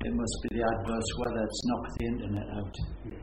It must be the adverse weather. It's knocked the internet out.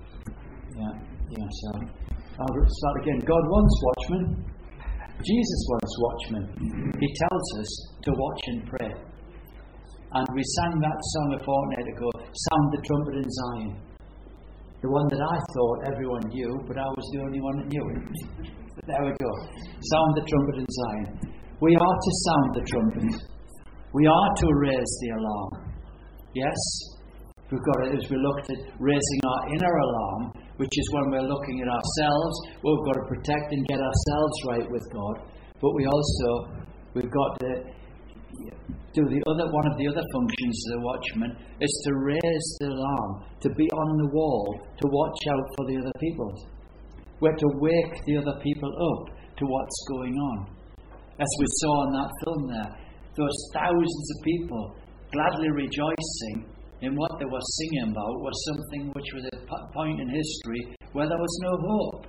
So I'll start again. God wants watchmen. Jesus wants watchmen. He tells us to watch and pray. And we sang that song a fortnight ago, Sound the Trumpet in Zion. The one that I thought everyone knew, but I was the only one that knew it. But there we go. Sound the trumpet in Zion. We are to sound the trumpet. We are to raise the alarm. Yes? We've got to, as we looked at raising our inner alarm, which is when we're looking at ourselves, we've got to protect and get ourselves right with God. But we've got to do one of the other functions of the watchman is to raise the alarm, to be on the wall, to watch out for the other people. We're to wake the other people up to what's going on. As we saw in that film there, those thousands of people gladly rejoicing in what they were singing about was something which was a point in history where there was no hope.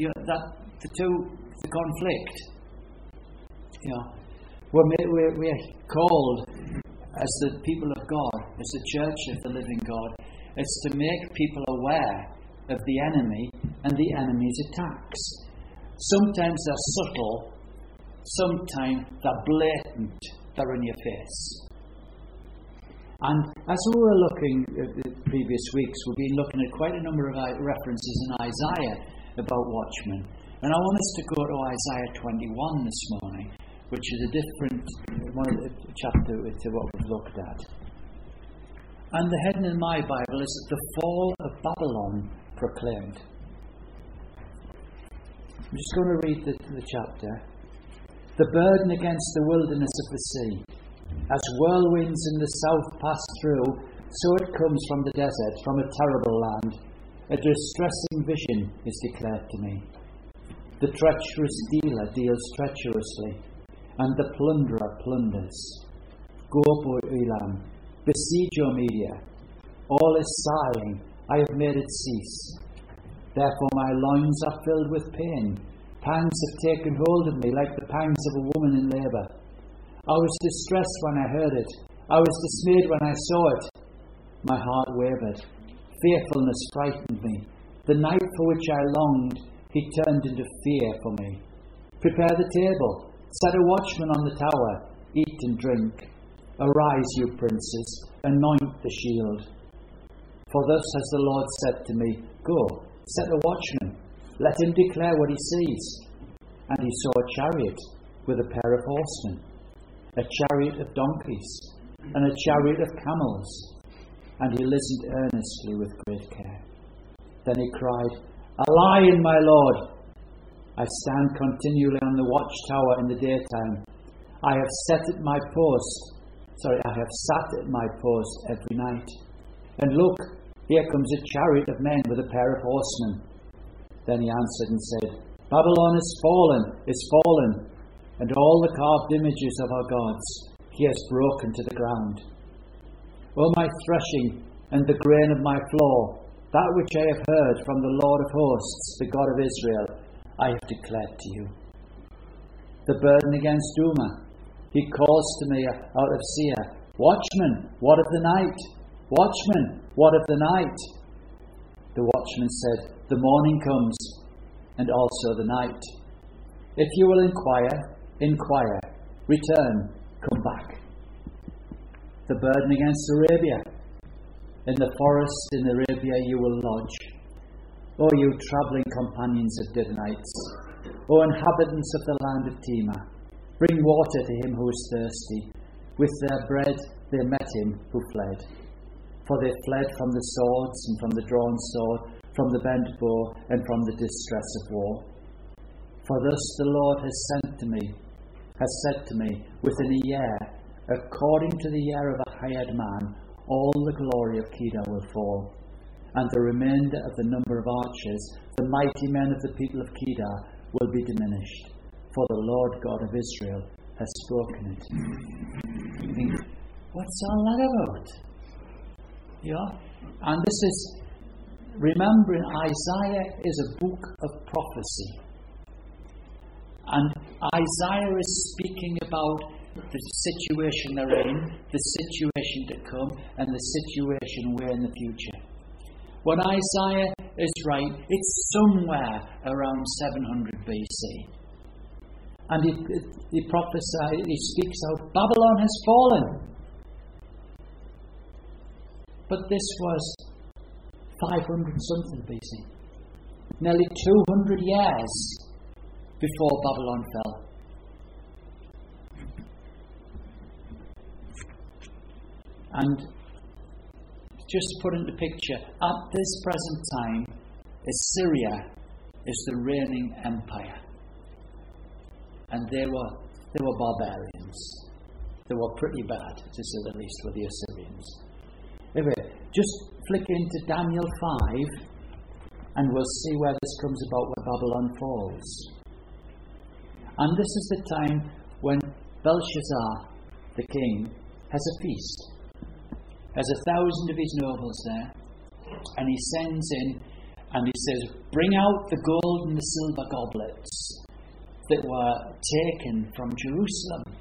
The conflict. We're called as the people of God, as the church of the living God, is to make people aware of the enemy and the enemy's attacks. Sometimes they're subtle, sometimes they're blatant, they're in your face. And as we were looking at the previous weeks, we've been looking at quite a number of references in Isaiah about watchmen. And I want us to go to Isaiah 21 this morning, which is a different chapter to what we've looked at. And the heading in my Bible is The Fall of Babylon Proclaimed. I'm just going to read the chapter. The burden against the wilderness of the sea. As whirlwinds in the south pass through, so it comes from the desert, from a terrible land. A distressing vision is declared to me. The treacherous dealer deals treacherously, and the plunderer plunders. Go up, O Elam, besiege your media. All is sighing, I have made it cease. Therefore my loins are filled with pain. Pangs have taken hold of me like the pangs of a woman in labour. I was distressed when I heard it. I was dismayed when I saw it. My heart wavered. Fearfulness frightened me. The night for which I longed, he turned into fear for me. Prepare the table. Set a watchman on the tower. Eat and drink. Arise, you princes. Anoint the shield. For thus has the Lord said to me, Go, set a watchman. Let him declare what he sees. And he saw a chariot with a pair of horsemen, a chariot of donkeys, and a chariot of camels. And he listened earnestly with great care. Then he cried, A lion, my Lord! I stand continually on the watchtower in the daytime. I have sat at my post every night. And look, here comes a chariot of men with a pair of horsemen. Then he answered and said, Babylon is fallen, and all the carved images of our gods he has broken to the ground. O my threshing and the grain of my floor, that which I have heard from the Lord of hosts, the God of Israel, I have declared to you. The burden against Duma, he calls to me out of Seir, Watchman, what of the night? Watchman, what of the night? The watchman said, The morning comes, and also the night. If you will inquire, return, come back. The burden against Arabia. In the forest in Arabia you will lodge. O you travelling companions of Didonites, O inhabitants of the land of Tema, bring water to him who is thirsty. With their bread they met him who fled. For they fled from the swords and from the drawn sword, from the bent bow and from the distress of war. For thus the Lord has said to me, within a year, according to the year of a hired man, all the glory of Kedar will fall, and the remainder of the number of archers, the mighty men of the people of Kedar, will be diminished. For the Lord God of Israel has spoken it. You think, what's all that about? And this is, remembering Isaiah is a book of prophecy. And Isaiah is speaking about the situation they're in, the situation to come, and the situation we're in the future. When Isaiah is right, it's somewhere around 700 BC. And he prophesies, he speaks out, Babylon has fallen. But this was 500 something BC. Nearly 200 years before Babylon fell. And just to put into picture, at this present time, Assyria is the reigning empire. And they were barbarians. They were pretty bad, to say the least, with the Assyrians. Anyway, just flick into Daniel 5, and we'll see where this comes about, where Babylon falls. And this is the time when Belshazzar, the king, has a feast. Has 1,000 of his nobles there, and he sends in, and he says, bring out the gold and the silver goblets that were taken from Jerusalem,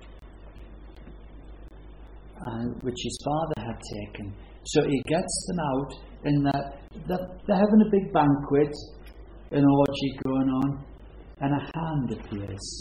which his father had taken. So he gets them out, and they're having a big banquet, an orgy going on, and a hand appears,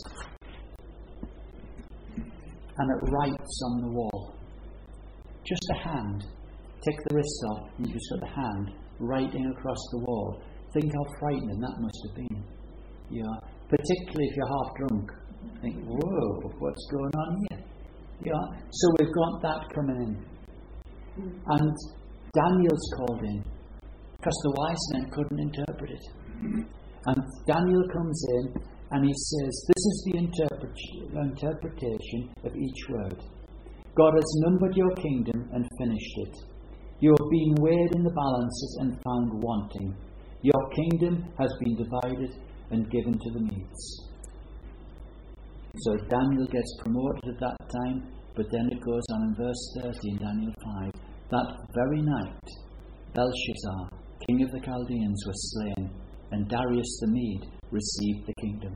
and it writes on the wall. Just a hand. Take the wrist off, and you just got the hand writing across the wall. Think how frightening that must have been. Yeah. Particularly if you're half drunk. Think, whoa, what's going on here? Yeah. So we've got that coming in. And Daniel's called in, because the wise men couldn't interpret it. And Daniel comes in, and he says, this is the interpretation of each word. God has numbered your kingdom and finished it. You have been weighed in the balances and found wanting. Your kingdom has been divided and given to the Medes. So Daniel gets promoted at that time, but then it goes on in verse 30 in Daniel 5. That very night, Belshazzar, king of the Chaldeans, was slain, and Darius the Mede received the kingdom.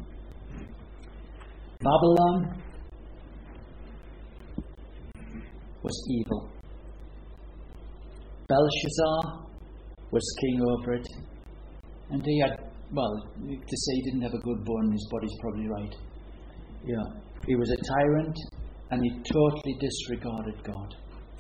Babylon was evil. Belshazzar was king over it, and he had, well, to say he didn't have a good bone in his body's probably right. Yeah, he was a tyrant, and he totally disregarded God.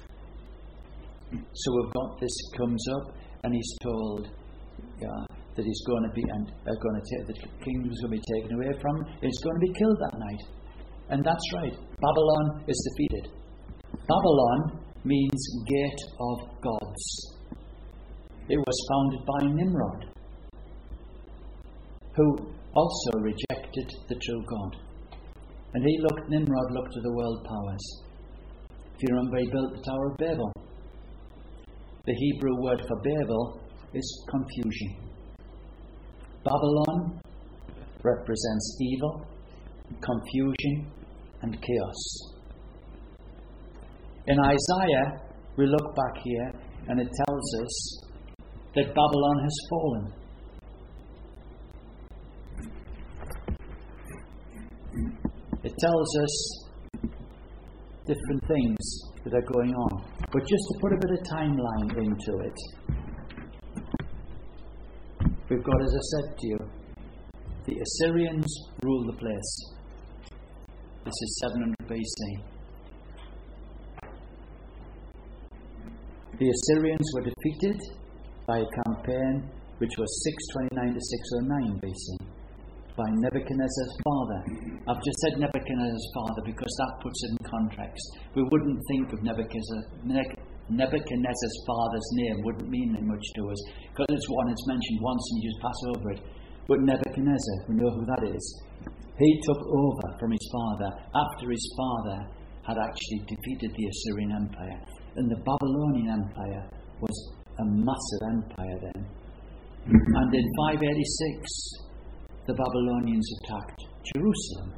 So we've got this comes up, and he's told, that he's going to be the kingdom's going to be taken away from him. He's going to be killed that night, and that's right. Babylon is defeated. Babylon means gate of gods. It was founded by Nimrod, who also rejected the true God. And Nimrod looked to the world powers. If you remember, he built the Tower of Babel. The Hebrew word for Babel is confusion. Babylon represents evil, confusion, and chaos. In Isaiah, we look back here, and it tells us that Babylon has fallen. It tells us different things that are going on. But just to put a bit of timeline into it, we've got, as I said to you, the Assyrians rule the place. This is 700 BC. The Assyrians were defeated by a campaign which was 629 to 609 BC by Nebuchadnezzar's father. I've just said Nebuchadnezzar's father because that puts it in context. We wouldn't think of Nebuchadnezzar's father's name wouldn't mean much to us because it's one it's mentioned once and you just pass over it. But Nebuchadnezzar, we know who that is. He took over from his father after his father had actually defeated the Assyrian Empire. And the Babylonian Empire was a massive empire then. And in 586, the Babylonians attacked Jerusalem.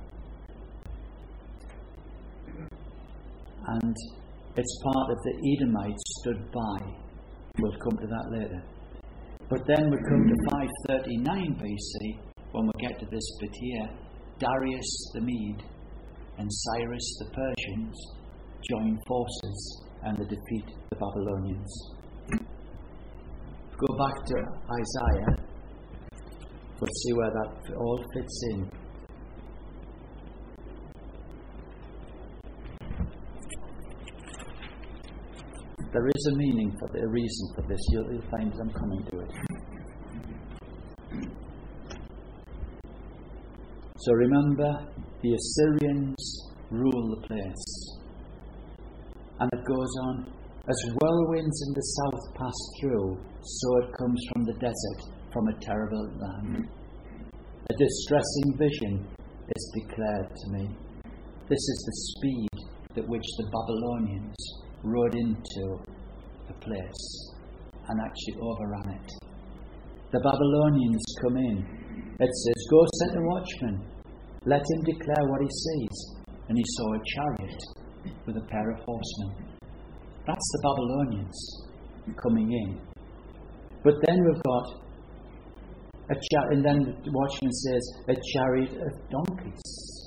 And it's part of the Edomites stood by. We'll come to that later. But then we come to 539 BC, when we get to this bit here, Darius the Mede and Cyrus the Persians join forces and they defeat the Babylonians. Go back to Isaiah, we'll see where that all fits in. There is a meaning for a reason for this. You'll find I'm coming to it. So remember, the Assyrians rule the place. And it goes on, as whirlwinds in the south pass through, so it comes from the desert, from a terrible land. A distressing vision is declared to me. This is the speed at which the Babylonians rode into a place and actually overran it. The Babylonians come in. It says, go set a watchman, let him declare what he sees. And he saw a chariot with a pair of horsemen. That's the Babylonians coming in. But then we've got and then the watchman says, a chariot of donkeys.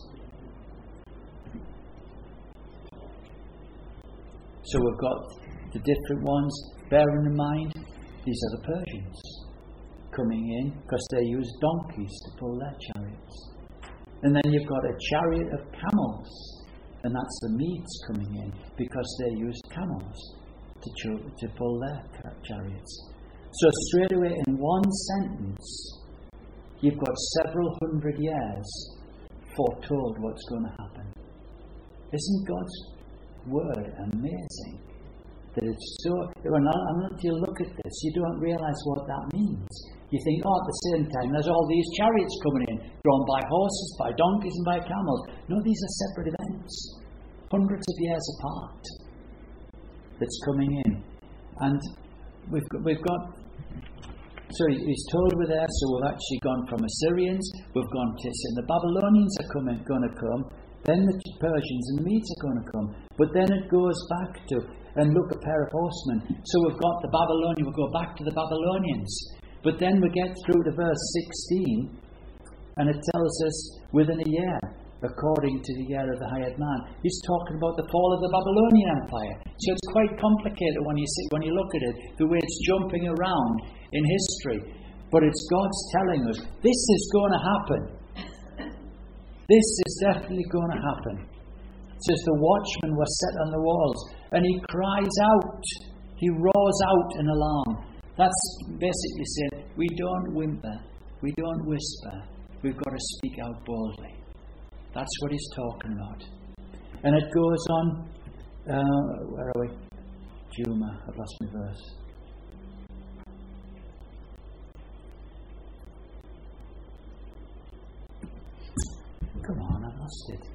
So we've got the different ones. Bearing in mind, these are the Persians coming in because they use donkeys to pull their chariots. And then you've got a chariot of camels, and that's the Medes coming in because they use camels to pull their chariots. So straight away in one sentence, you've got several hundred years foretold what's going to happen. Isn't God's word amazing? That it's so, until you look at this, you don't realise what that means. You think, at the same time, there's all these chariots coming in, drawn by horses, by donkeys and by camels. No, these are separate events, hundreds of years apart, that's coming in. And we've got so he's told we're there, so we've actually gone from Assyrians, we've gone to, and the Babylonians are going to come, then the Persians and the Medes are going to come. But then it goes back to, and look, a pair of horsemen. So we've got the Babylonians, we'll go back to the Babylonians. But then we get through to verse 16, and it tells us, within a year, according to the year of the hired man. He's talking about the fall of the Babylonian Empire. So it's quite complicated when you look at it, the way it's jumping around in history. But it's God's telling us, this is going to happen. This is definitely going to happen. It says the watchmen were set on the walls, and he cries out. He roars out in alarm. That's basically saying, we don't whimper, we don't whisper, we've got to speak out boldly. That's what he's talking about. And it goes on, where are we? Juma, I've lost my verse. Come on, I've lost it.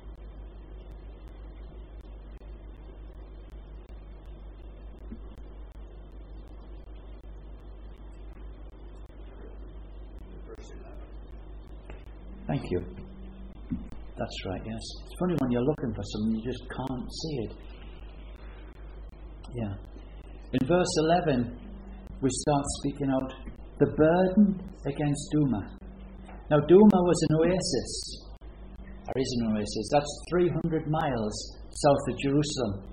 Thank you. That's right, yes. It's funny when you're looking for something, you just can't see it. Yeah. In verse 11, we start speaking out the burden against Duma. Now, Duma was an oasis. There is an oasis. That's 300 miles south of Jerusalem.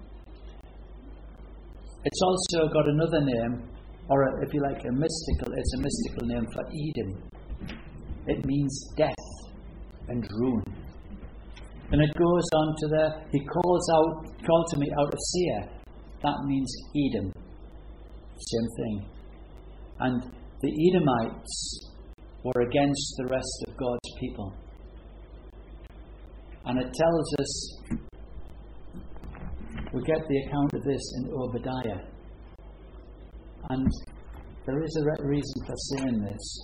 It's also got another name, or if you like, it's a mystical name for Eden. It means death and ruin. And it goes on to there, he called to me out of Seir. That means Edom. Same thing. And the Edomites were against the rest of God's people. And it tells us, we get the account of this in Obadiah. And there is a reason for saying this.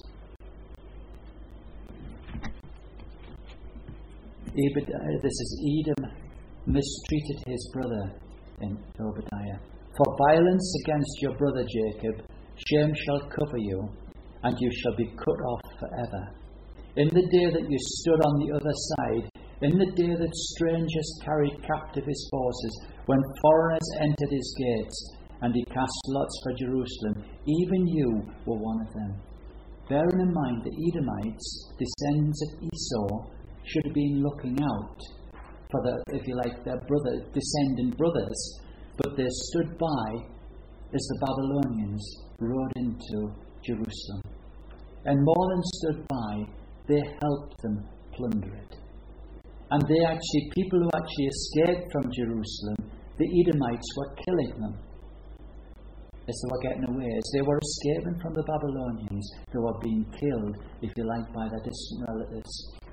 This is Edom mistreated his brother in Obadiah. For violence against your brother Jacob, shame shall cover you, and you shall be cut off forever. In the day that you stood on the other side, in the day that strangers carried captive his forces, when foreigners entered his gates, and he cast lots for Jerusalem, even you were one of them. Bearing in mind the Edomites, descendants of Esau, should have been looking out for their, if you like, their descendant brothers, but they stood by as the Babylonians rode into Jerusalem. And more than stood by, they helped them plunder it. And people who actually escaped from Jerusalem, the Edomites were killing them as they were getting away. As they were escaping from the Babylonians, they were being killed, if you like, by their distant relatives.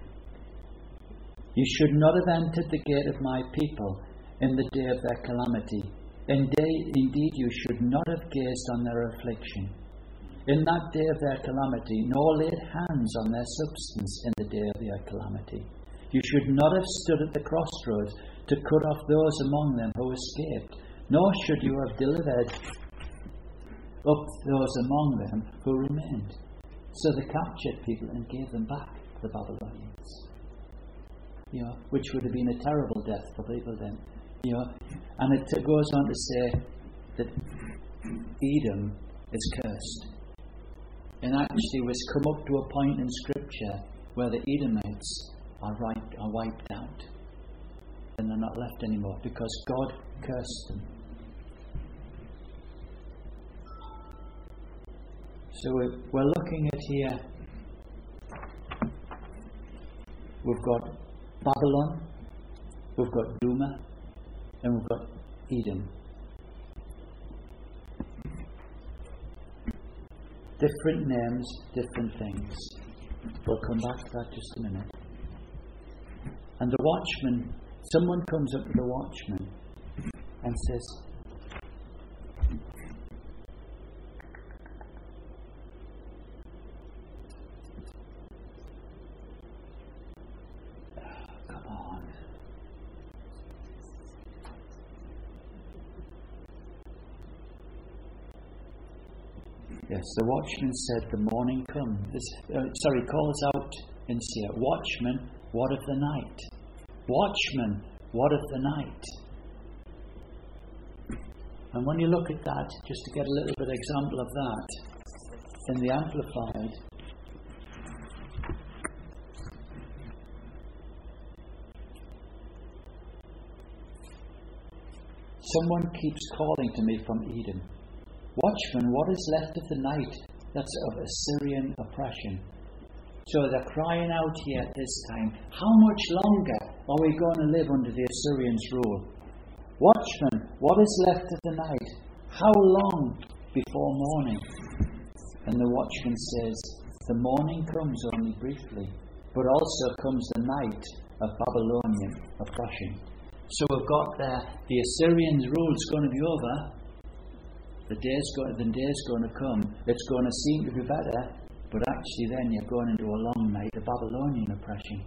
You should not have entered the gate of my people in the day of their calamity. Indeed, you should not have gazed on their affliction in that day of their calamity, nor laid hands on their substance in the day of their calamity. You should not have stood at the crossroads to cut off those among them who escaped, nor should you have delivered up those among them who remained. So they captured people and gave them back to the Babylonians. Which would have been a terrible death for people then. And it goes on to say that Edom is cursed. And actually was come up to a point in Scripture where the Edomites are wiped out. And they're not left anymore because God cursed them. So we're looking at here, we've got Babylon, we've got Duma, and we've got Edom. Different names, different things. We'll come back to that just a minute. And the watchman, someone comes up to the watchman and says, come on. Yes, the watchman said, the morning comes. Calls out in Seer, watchman, what of the night? Watchman, what of the night? And when you look at that, just to get a little bit example of that, in the Amplified, someone keeps calling to me from Edom, watchman, what is left of the night that's of Assyrian oppression? So they're crying out here at this time, how much longer are we going to live under the Assyrians' rule? Watchman, what is left of the night? How long before morning? And the watchman says, the morning comes only briefly, but also comes the night of Babylonian oppression. So we've got there, the Assyrians' rule is going to be over. The day's going to come. It's going to seem to be better, but actually then you're going into a long night of Babylonian oppression.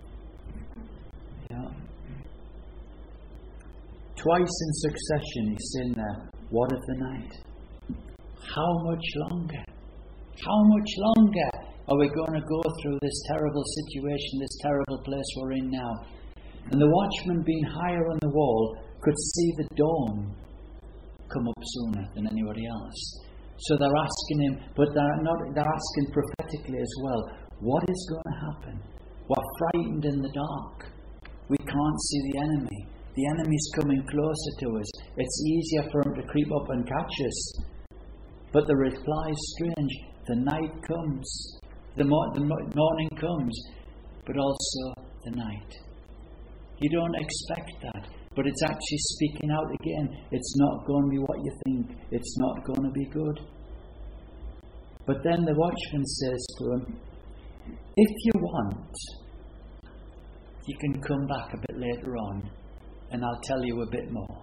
Twice in succession he's saying there, what of the night? How much longer? How much longer are we going to go through this terrible situation, this terrible place we're in now? And the watchman being higher on the wall could see the dawn come up sooner than anybody else. So they're asking him, but they're asking prophetically as well, what is going to happen? We're frightened in the dark. We can't see the enemy. The enemy's coming closer to us. It's easier for him to creep up and catch us. But the reply is strange. The night comes. The morning comes. But also the night. You don't expect that. But it's actually speaking out again. It's not going to be what you think. It's not going to be good. But then the watchman says to him, if you want, you can come back a bit later on and I'll tell you a bit more.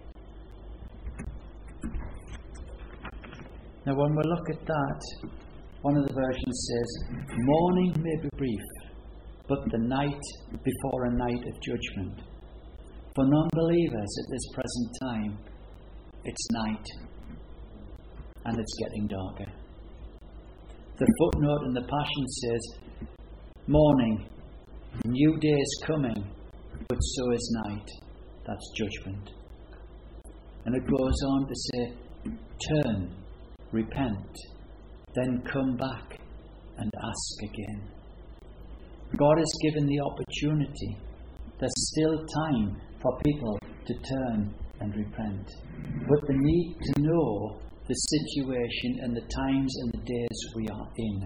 Now when we look at that, one of the versions says, morning may be brief, but the night before a night of judgment. For non-believers at this present time, it's night and it's getting darker. The footnote in the Passion says, morning, new day is coming, but so is night. That's judgment. And it goes on to say, turn, repent, then come back and ask again. God has given the opportunity There's still time for people to turn and repent. But they need to know the situation and the times and the days we are in.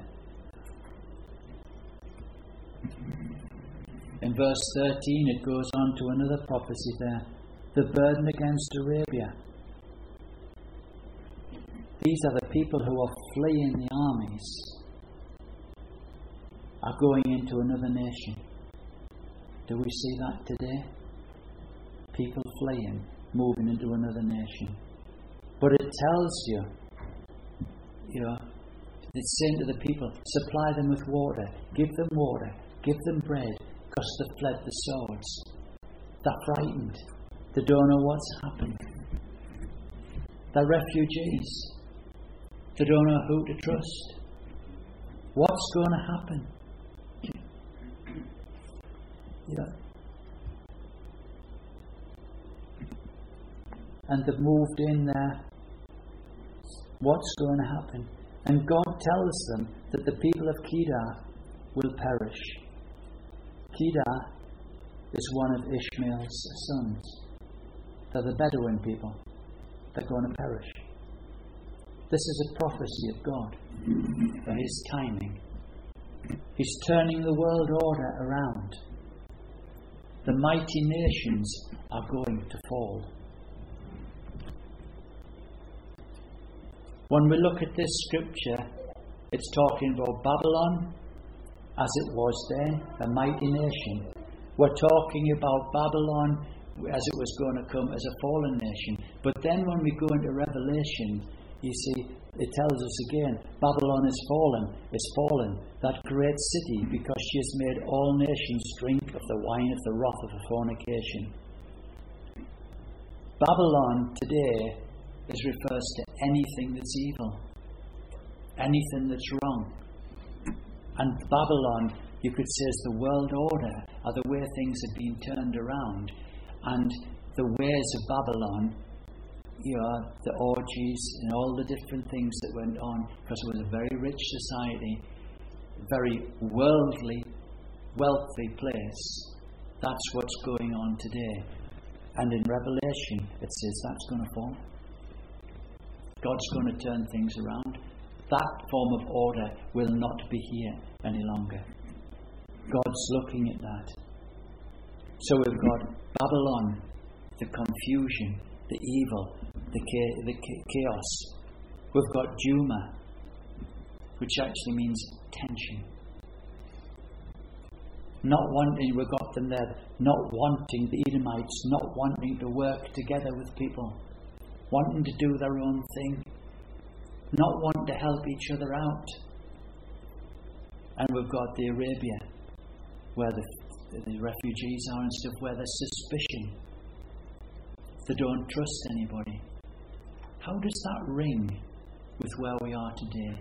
In verse 13 it goes on to another prophecy there. The burden against Arabia. These are the people who are fleeing the armies, are going into another nation. Do we see that today? People fleeing, moving into another nation. But it tells you, it's saying to the people, supply them with water, give them bread, because they've fled the swords. They're frightened. They don't know what's happened. They're refugees. They don't know who to trust. What's going to happen? And they've moved in there. What's going to happen? And God tells them that the people of Kedar will perish. Kedar is one of Ishmael's sons. They're the Bedouin people. They're going to perish. This is a prophecy of God for His timing. He's turning the world order around. The mighty nations are going to fall. When we look at this scripture, it's talking about Babylon as it was then, a mighty nation. We're talking about Babylon as it was going to come as a fallen nation. But then when we go into Revelation, you see, it tells us again, Babylon is fallen, that great city, because she has made all nations drink of the wine of the wrath of her fornication. Babylon today refers to anything that's evil, anything that's wrong. And Babylon, you could say, is the world order, or the way things have been turned around. And the ways of Babylon, the orgies and all the different things that went on, because it was a very rich society, very worldly, wealthy place. That's what's going on today. And in Revelation, it says that's going to fall. God's going to turn things around. That form of order will not be here any longer. God's looking at that. So we've got Babylon, the confusion, the evil, the chaos. We've got Duma, which actually means tension. We've got them there, not wanting, the Edomites, not wanting to work together with people, wanting to do their own thing, not wanting to help each other out. And we've got the Arabia, where the refugees are and stuff, where there's suspicion. They don't trust anybody. How does that ring with where we are today?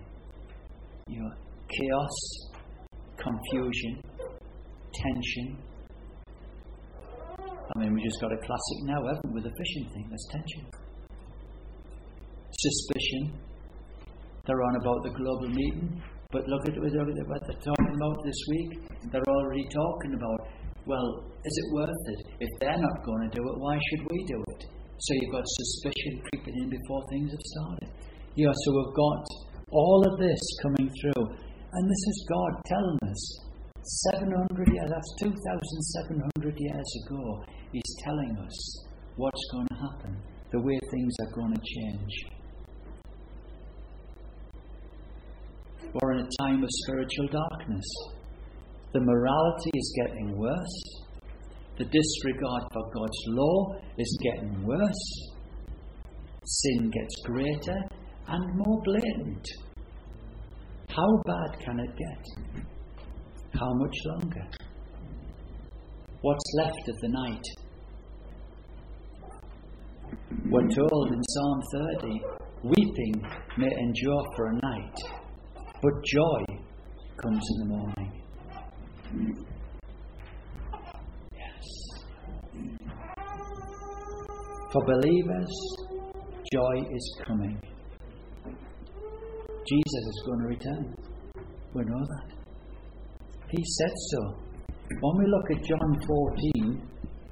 Chaos, confusion, tension. We just got a classic now, haven't we, with the fishing thing? There's tension. Suspicion. They're on about the global meeting, but look at what they're talking about this week. They're already talking about, well, is it worth it? If they're not going to do it, why should we do it? So you've got suspicion creeping in before things have started. So we've got all of this coming through. And this is God telling us, 700 years, that's 2,700 years ago, He's telling us what's going to happen, the way things are going to change. We're in a time of spiritual darkness. The morality is getting worse. The disregard for God's law is getting worse. Sin gets greater and more blatant. How bad can it get? How much longer? What's left of the night? We're told in Psalm 30, weeping may endure for a night, but joy comes in the morning. Yes. For believers, joy is coming. Jesus is going to return. We know that. He said so. When we look at John 14,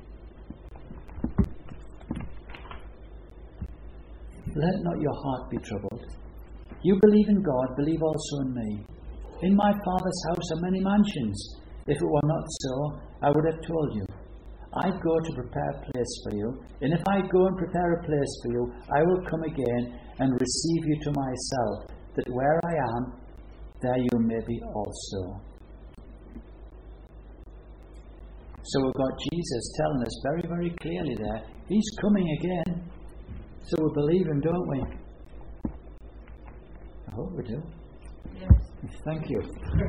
let not your heart be troubled. You believe in God, believe also in me. In my Father's house are many mansions. If it were not so, I would have told you. I go to prepare a place for you, and if I go and prepare a place for you, I will come again and receive you to myself, that where I am, there you may be also. So we've got Jesus telling us very, very clearly there, He's coming again. So we believe Him, don't we? I hope we do. Yes. Thank you.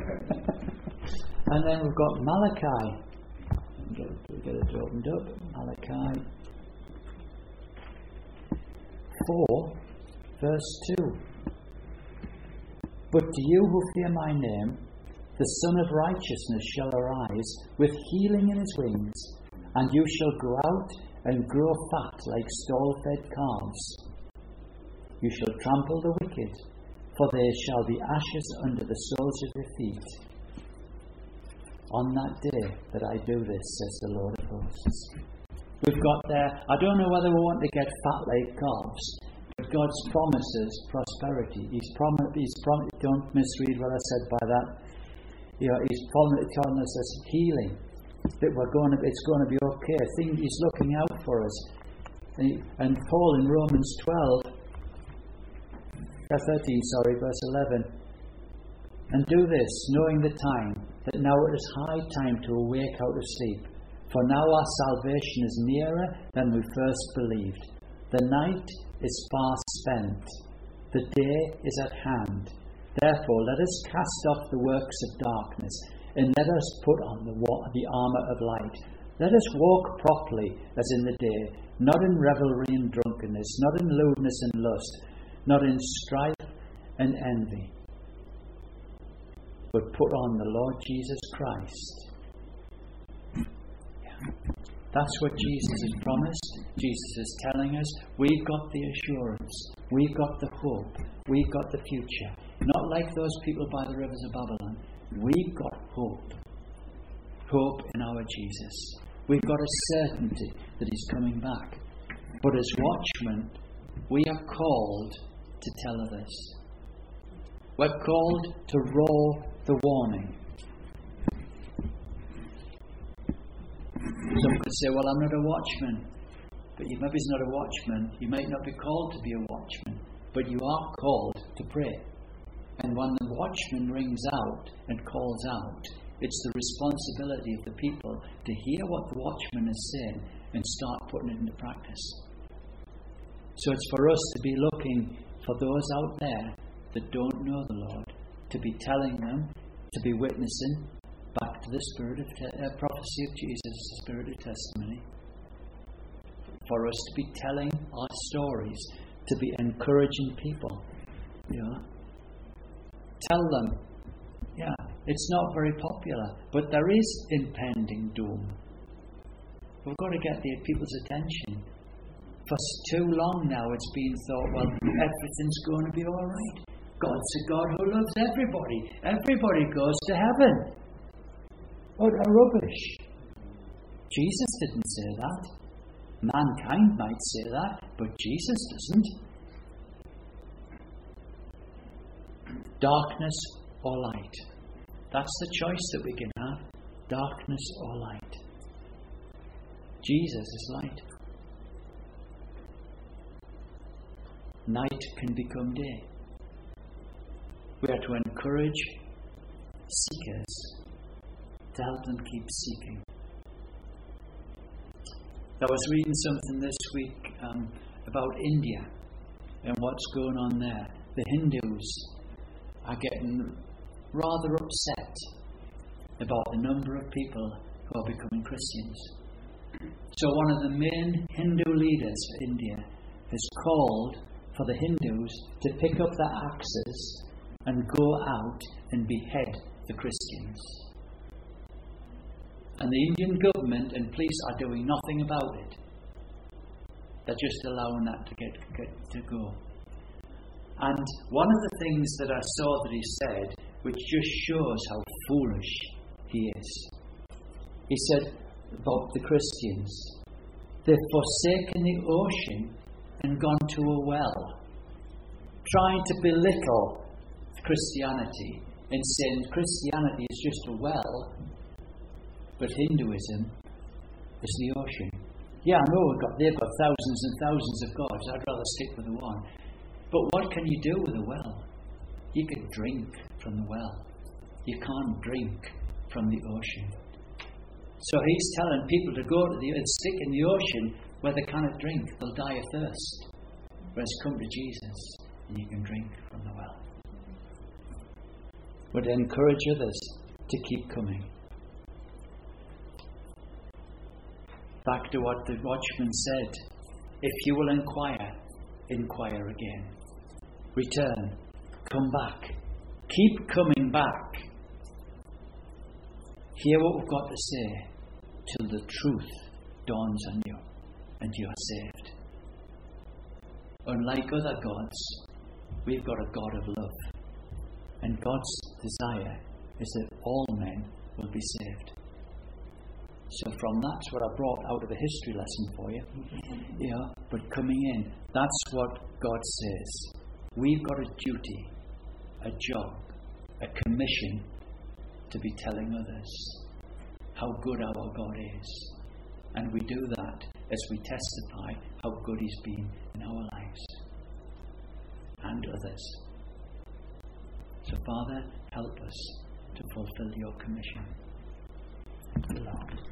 And then we've got Malachi. Get it opened up. Malachi 4, verse 2. But to you who fear my name, the Son of Righteousness shall arise with healing in His wings, and you shall go out and grow fat like stall-fed calves. You shall trample the wicked, for there shall be ashes under the soles of your feet. On that day that I do this, says the Lord of hosts. We've got there, I don't know whether we want to get fat like calves, but God's promises prosperity. He's promised, don't misread what I said by that. He's telling us this healing, that it's going to be okay. He's looking out for us. And Paul in Romans 13, verse 11. And do this, knowing the time, that now it is high time to awake out of sleep. For now our salvation is nearer than we first believed. The night is far spent. The day is at hand. Therefore, let us cast off the works of darkness, and let us put on the armour of light. Let us walk properly as in the day, not in revelry and drunkenness, not in lewdness and lust, not in strife and envy, but put on the Lord Jesus Christ. That's what Jesus has promised. Jesus is telling us we've got the assurance, we've got the hope, we've got the future. Not like those people by the rivers of Babylon. We've got hope. Hope in our Jesus. We've got a certainty that He's coming back. But as watchmen, we are called to tell others. We're called to roar the warning. Some could say, well, I'm not a watchman. But you maybe not a watchman. You might not be called to be a watchman. But you are called to pray. And when the watchman rings out and calls out, it's the responsibility of the people to hear what the watchman is saying and start putting it into practice. So it's for us to be looking for those out there that don't know the Lord, to be telling them, to be witnessing back to the spirit of prophecy of Jesus, the spirit of testimony. For us to be telling our stories, to be encouraging people. Tell them, it's not very popular, but there is impending doom. We've got to get the people's attention. For too long now it's been thought, well, everything's going to be all right. God's a God who loves everybody. Everybody goes to heaven. What a rubbish. Jesus didn't say that. Mankind might say that, but Jesus doesn't. Darkness or light. That's the choice that we can have. Darkness or light. Jesus is light. Night can become day. We are to encourage seekers to help them keep seeking. I was reading something this week about India and what's going on there. The Hindus are getting rather upset about the number of people who are becoming Christians. So one of the main Hindu leaders for India has called for the Hindus to pick up their axes and go out and behead the Christians. And the Indian government and police are doing nothing about it. They're just allowing that to go. And one of the things that I saw that he said, which just shows how foolish he is. He said about the Christians, they've forsaken the ocean and gone to a well, trying to belittle Christianity and saying Christianity is just a well, but Hinduism is the ocean. Yeah, I know they've got thousands and thousands of gods. I'd rather stick with the one. But what can you do with a well? You can drink from the well. You can't drink from the ocean. So he's telling people to go to and stick in the ocean where they cannot drink. They'll die of thirst. Whereas come to Jesus and you can drink from the well. Would encourage others to keep coming. Back to what the watchman said. If you will inquire again. Return. Come back. Keep coming back. Hear what we've got to say till the truth dawns on you and you are saved. Unlike other gods, we've got a God of love. And God's desire is that all men will be saved. So from that's what I brought out of the history lesson for you. But coming in, that's what God says. We've got a duty, a job, a commission to be telling others how good our God is. And we do that as we testify how good He's been in our lives and others. So Father, help us to fulfill your commission. Thank you, Lord.